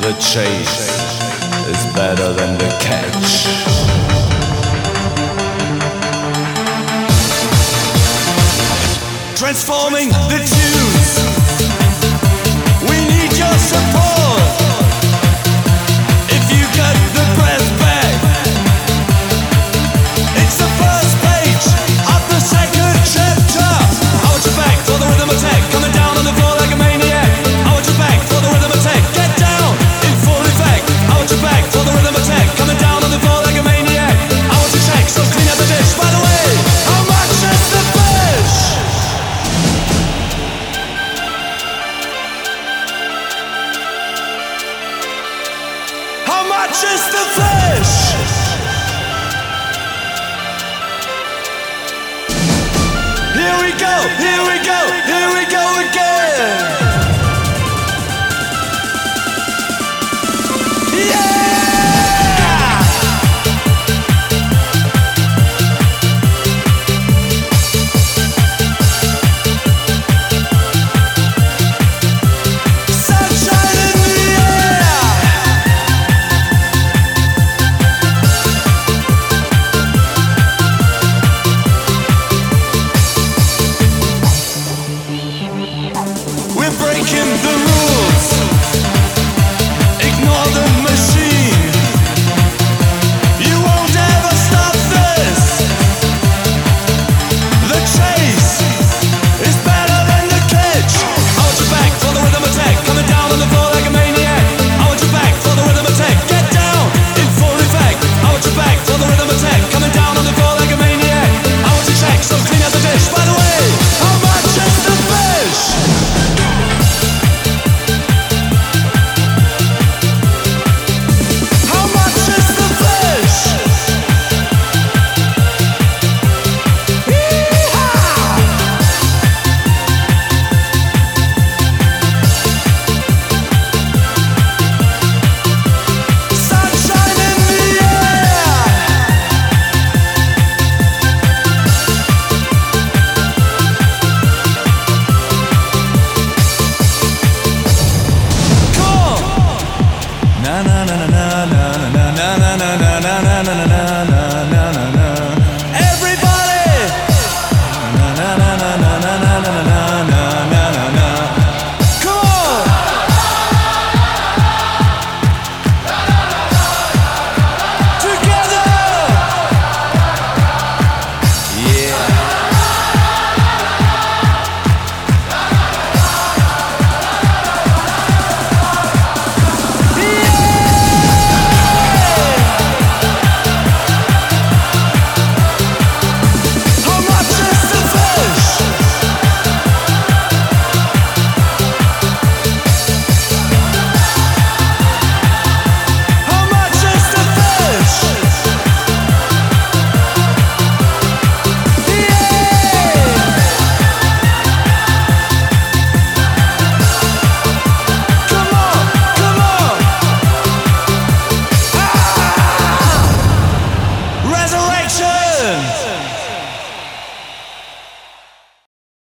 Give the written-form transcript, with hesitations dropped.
The chase is better than the catch. Transforming the tunes. We need your support. If you got the breath back, it's the first page of the second chapter. I want you back for the rhythm attack, coming down on the floor like a maniac. I want you back for the rhythm attack, get down in full effect. I want you back for the rhythm attack, coming down on the floor like a maniac. I want you check, so clean up the dish. By the way, how much is the fish? How much is the fish? Here we go, here we go, here we go again. Yeah! Sunshine in the air. We're breaking